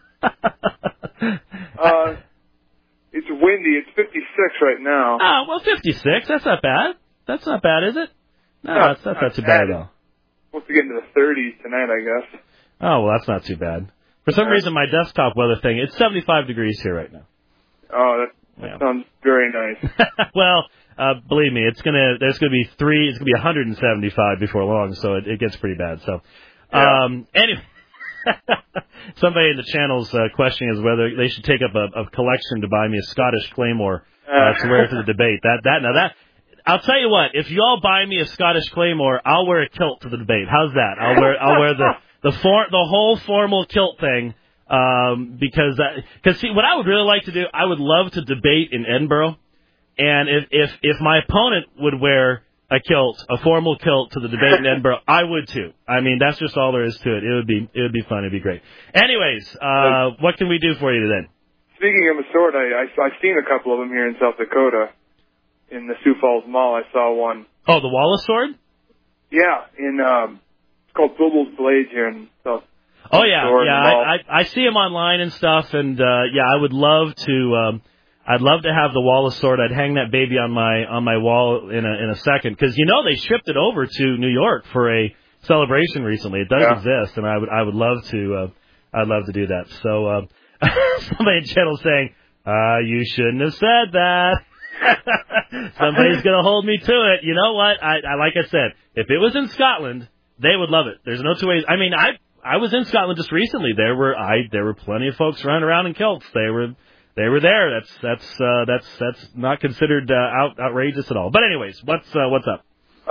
It's windy. It's 56 right now. Oh, well, 56. That's not bad. That's not bad, is it? No, that's not too bad at all. Supposed to get into the 30s tonight, I guess. Oh, well, that's not too bad. For some reason, my desktop weather thing, it's 75 degrees here right now. Oh, that sounds very nice. Well, believe me, there's gonna be 175 before long, so it gets pretty bad. So, anyway, somebody in the channel's questioning is whether they should take up a collection to buy me a Scottish Claymore to wear to the debate. I'll tell you what, if you all buy me a Scottish Claymore, I'll wear a kilt to the debate. How's that? I'll wear the whole formal kilt thing. Because see, what I would really like to do, I would love to debate in Edinburgh, and if my opponent would wear a formal kilt to the debate in Edinburgh, I would too. I mean, that's just all there is to it. It would be fun. It'd be great. Anyways, what can we do for you today? Speaking of a sword, I've seen a couple of them here in South Dakota, in the Sioux Falls Mall. I saw one. Oh, the Wallace sword? Yeah, it's called Bilbo's Blades here in South. Oh yeah. I see them online and stuff, and I would love to. I'd love to have the Wallace sword. I'd hang that baby on my wall in a second, because they shipped it over to New York for a celebration recently. It does exist, and I would love to. I'd love to do that. So somebody in the channel saying, you shouldn't have said that. Somebody's gonna hold me to it. You know what? I like I said, if it was in Scotland, they would love it. There's no two ways. I mean, I was in Scotland just recently. There were plenty of folks running around in kilts. They were there. That's not considered outrageous at all. But anyways, what's up?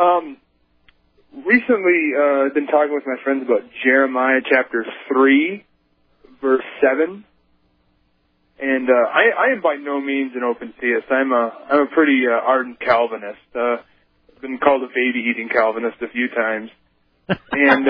Recently, I've been talking with my friends about Jeremiah chapter 3, verse 7. And I am by no means an open theist. I'm a pretty ardent Calvinist. I've been called a baby-eating Calvinist a few times. And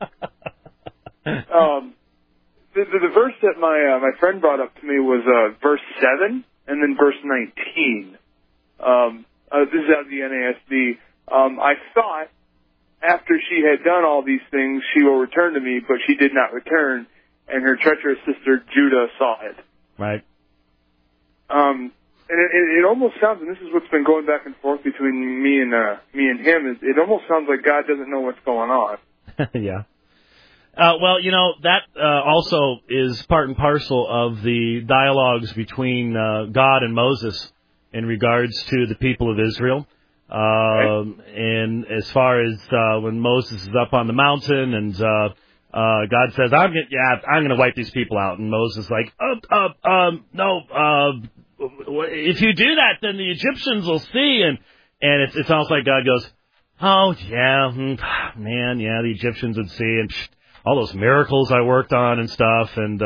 the verse that my friend brought up to me was verse 7 and then verse 19. This is out of the NASB. I thought after she had done all these things, she will return to me, but she did not return, and her treacherous sister Judah saw it. Right. And it almost sounds, and this is what's been going back and forth between me and him, is it almost sounds like God doesn't know what's going on. Yeah. Well, that also is part and parcel of the dialogues between God and Moses in regards to the people of Israel. And as far as when Moses is up on the mountain and God says, I'm going to wipe these people out. And Moses is like, no, if you do that, then the Egyptians will see. And it's almost like God goes, oh, yeah, man, the Egyptians would see. And all those miracles I worked on and stuff. And,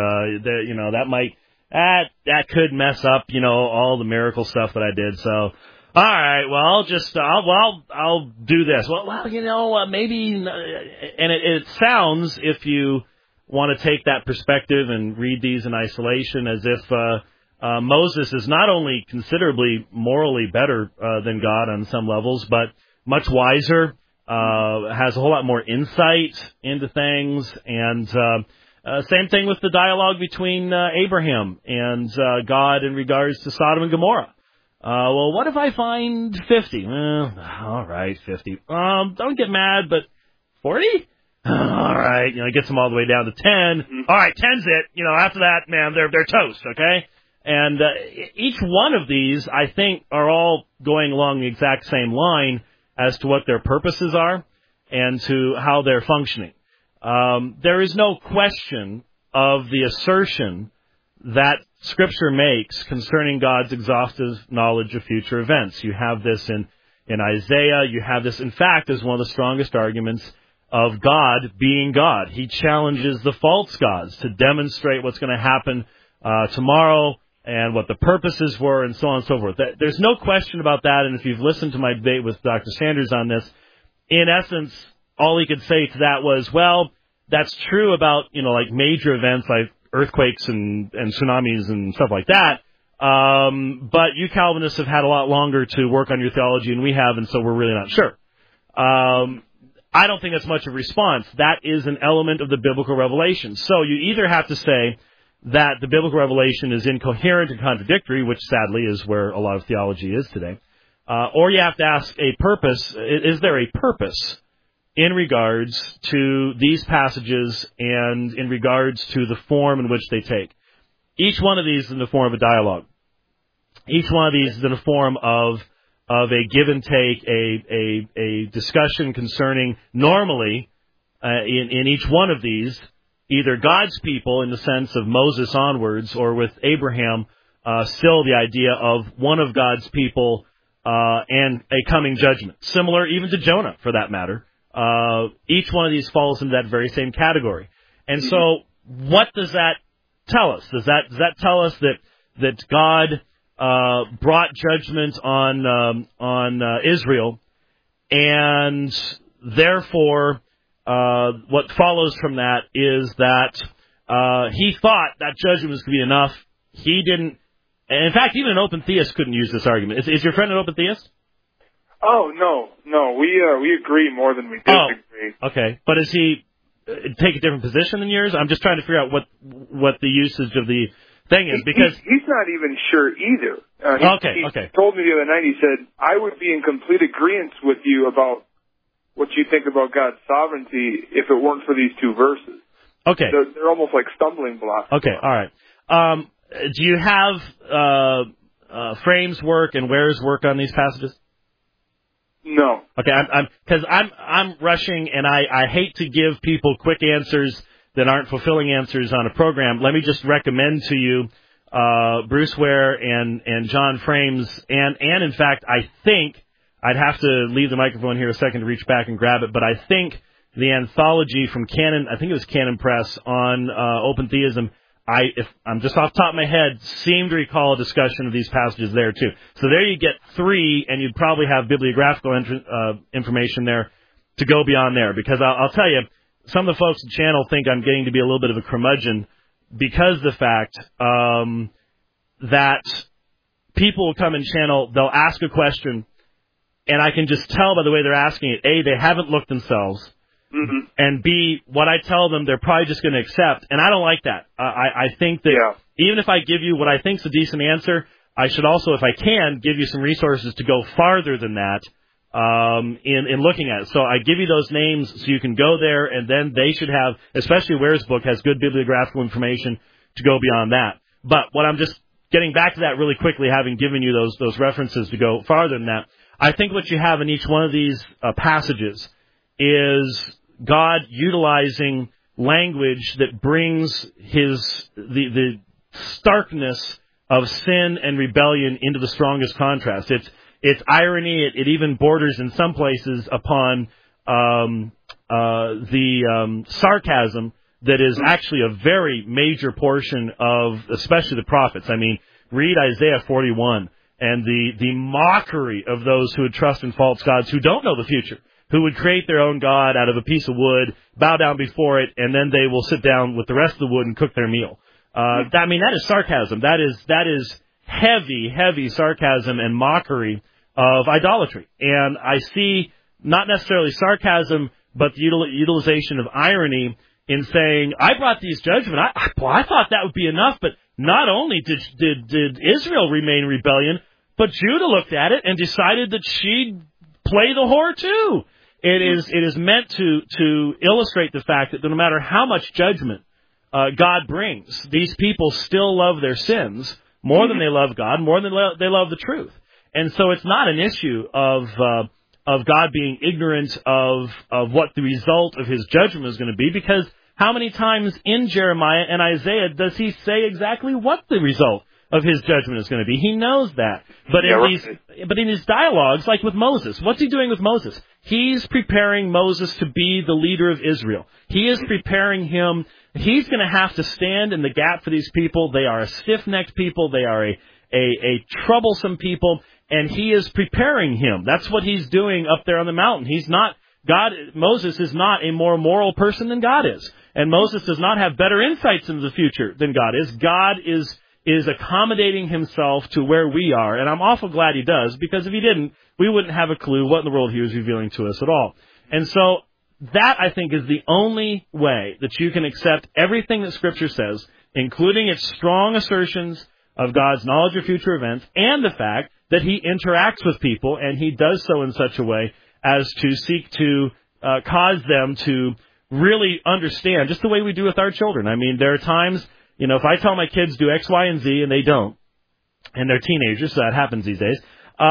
that could mess up, all the miracle stuff that I did. So, all right, well, I'll do this. Well, maybe, and it sounds, if you want to take that perspective and read these in isolation, as if Moses is not only considerably morally better than God on some levels, but much wiser, has a whole lot more insight into things, and Same thing with the dialogue between Abraham and God in regards to Sodom and Gomorrah. Well, what if I find 50? Well, all right, 50. Don't get mad, but 40? All right, it gets them all the way down to 10. Mm-hmm. All right, 10's it. After that, man, they're toast, okay? And each one of these, I think, are all going along the exact same line as to what their purposes are and to how they're functioning. There is no question of the assertion that Scripture makes concerning God's exhaustive knowledge of future events. You have this in Isaiah. You have this, in fact, as one of the strongest arguments of God being God. He challenges the false gods to demonstrate what's going to happen tomorrow and what the purposes were and so on and so forth. There's no question about that, and if you've listened to my debate with Dr. Sanders on this, in essence, all he could say to that was, well, that's true about, like major events like earthquakes and tsunamis and stuff like that. But you Calvinists have had a lot longer to work on your theology than we have, and so we're really not sure. I don't think that's much of a response. That is an element of the biblical revelation. So you either have to say that the biblical revelation is incoherent and contradictory, which sadly is where a lot of theology is today, or you have to ask a purpose. Is there a purpose in regards to these passages and in regards to the form in which they take? Each one of these is in the form of a dialogue. Each one of these is in the form of a give and take, a discussion concerning, normally, in each one of these, either God's people in the sense of Moses onwards, or with Abraham, still the idea of one of God's people and a coming judgment. Similar even to Jonah, for that matter. Each one of these falls into that very same category. And so, what does that tell us? Does that tell us that God brought judgment on Israel, and therefore what follows from that is that he thought that judgment was going to be enough. He didn't. And in fact, even an open theist couldn't use this argument. Is your friend an open theist? Oh, no. We agree more than we disagree. Oh, okay. But does he take a different position than yours? I'm just trying to figure out what the usage of the thing is, because he's not even sure either. He told me the other night, he said, I would be in complete agreement with you about what you think about God's sovereignty if it weren't for these two verses. Okay. They're almost like stumbling blocks. Okay, all right. Do you have Frame's work and Ware's work on these passages? No. Okay, I'm rushing, and I hate to give people quick answers that aren't fulfilling answers on a program. Let me just recommend to you Bruce Ware and John Frame's, and in fact, I think I'd have to leave the microphone here a second to reach back and grab it, but I think the anthology from Canon, I think it was Canon Press, on open theism, if I'm just off the top of my head, seem to recall a discussion of these passages there too. So there you get 3, and you'd probably have bibliographical information there to go beyond there. Because I'll tell you, some of the folks in the channel think I'm getting to be a little bit of a curmudgeon because of the fact that people will come in channel, they'll ask a question, and I can just tell by the way they're asking it, A, they haven't looked themselves, and B, what I tell them, they're probably just going to accept. And I don't like that. I think that even if I give you what I think is a decent answer, I should also, if I can, give you some resources to go farther than that in looking at it. So I give you those names so you can go there, and then they should have, especially Ware's book, has good bibliographical information to go beyond that. But what I'm just getting back to that really quickly, having given you those references to go farther than that, I think what you have in each one of these passages is God utilizing language that brings the starkness of sin and rebellion into the strongest contrast. It's irony. It even borders in some places upon the sarcasm that is actually a very major portion of especially the prophets. I mean, read Isaiah 41 and the mockery of those who would trust in false gods who don't know the future, who would create their own god out of a piece of wood, bow down before it, and then they will sit down with the rest of the wood and cook their meal. That is sarcasm. That is heavy sarcasm and mockery of idolatry. And I see not necessarily sarcasm, but the utilization of irony in saying, I brought these judgment. I thought that would be enough, but not only did Israel remain in rebellion, but Judah looked at it and decided that she'd play the whore too. It is meant to illustrate the fact that no matter how much judgment God brings, these people still love their sins more than they love God, more than they love the truth. And so it's not an issue of God being ignorant of what the result of his judgment is going to be, because how many times in Jeremiah and Isaiah does he say exactly what the result of his judgment is going to be? He knows that. But in these dialogues, like with Moses, what's he doing with Moses? He's preparing Moses to be the leader of Israel. He is preparing him. He's going to have to stand in the gap for these people. They are a stiff-necked people. They are a troublesome people, and he is preparing him. That's what he's doing up there on the mountain. Moses is not a more moral person than God is. And Moses does not have better insights into the future than God is. God is accommodating himself to where we are, and I'm awful glad he does, because if he didn't, we wouldn't have a clue what in the world he was revealing to us at all. And so that, I think, is the only way that you can accept everything that Scripture says, including its strong assertions of God's knowledge of future events and the fact that he interacts with people, and he does so in such a way as to seek to cause them to really understand, just the way we do with our children. I mean, there are times, if I tell my kids do X, Y, and Z, and they don't, and they're teenagers, so that happens these days,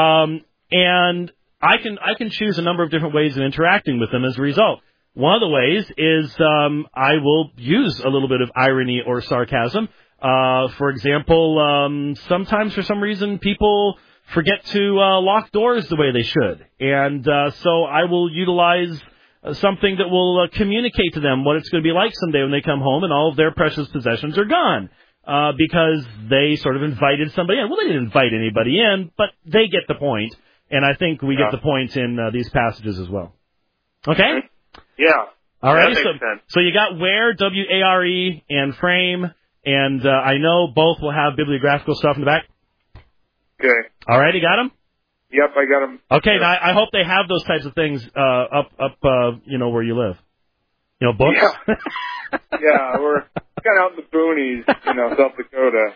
and I can choose a number of different ways of interacting with them as a result. One of the ways is I will use a little bit of irony or sarcasm. For example, sometimes for some reason people forget to lock doors the way they should, and so I will utilize something that will communicate to them what it's going to be like someday when they come home and all of their precious possessions are gone, because they sort of invited somebody in. Well, they didn't invite anybody in, but they get the point, and I think we get the point in these passages as well. Okay? Yeah. All right. That makes sense. So you got Ware, W-A-R-E, and Frame, and I know both will have bibliographical stuff in the back. Okay. All right, you got them? Yep, I got them. Okay, now I hope they have those types of things up where you live. Books. Yeah, we're kind of out in the boonies, South Dakota.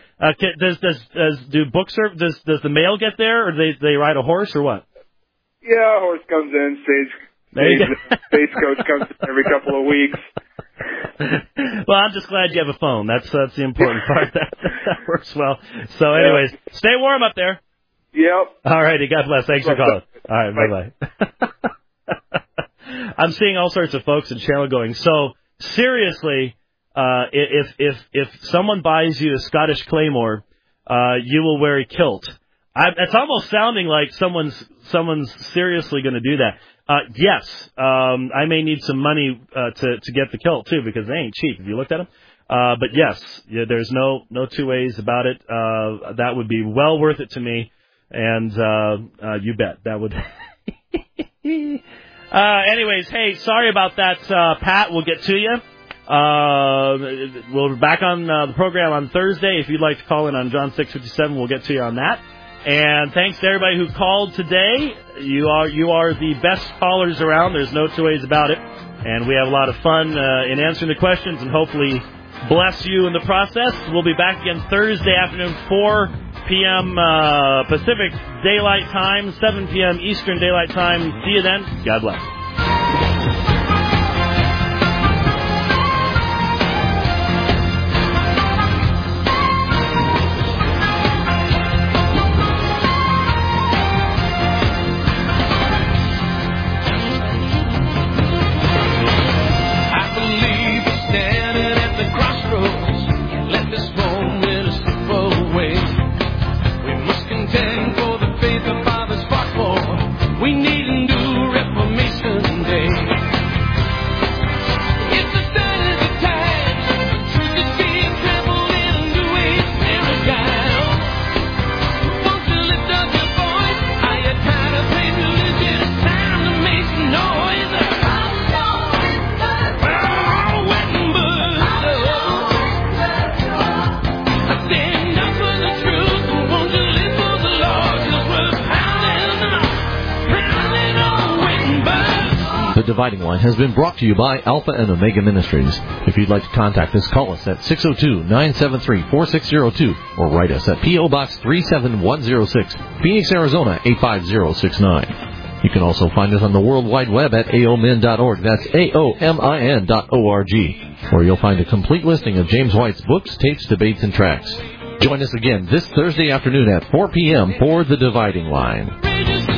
Does the mail get there, or do they ride a horse, or what? Yeah, a horse comes in, stagecoach comes in every couple of weeks. Well, I'm just glad you have a phone. That's the important part. That works well. So, anyways, stay warm up there. Yep. All righty. God bless. Thanks for calling. All right. Bye-bye. I'm seeing all sorts of folks in channel going, so seriously, if someone buys you a Scottish Claymore, you will wear a kilt. It's almost sounding like someone's seriously going to do that. Yes, I may need some money to get the kilt too, because they ain't cheap. Have you looked at them? But yes, there's no two ways about it. That would be well worth it to me, and you bet that would. Anyways, hey, sorry about that, Pat. We'll get to you. We'll be back on the program on Thursday. If you'd like to call in on John 6:57, we'll get to you on that. And thanks to everybody who called today. You are the best callers around. There's no two ways about it. And we have a lot of fun in answering the questions, and hopefully bless you in the process. We'll be back again Thursday afternoon, 4 p.m. Pacific Daylight Time, 7 p.m. Eastern Daylight Time. See you then. God bless. We need a new Reformation Day. Dividing Line has been brought to you by Alpha and Omega Ministries. If you'd like to contact us, call us at 602-973-4602 or write us at P.O. Box 37106, Phoenix, Arizona 85069. You can also find us on the World Wide Web at aomin.org. That's aomin.org, where you'll find a complete listing of James White's books, tapes, debates, and tracts. Join us again this Thursday afternoon at 4 p.m. for The Dividing Line.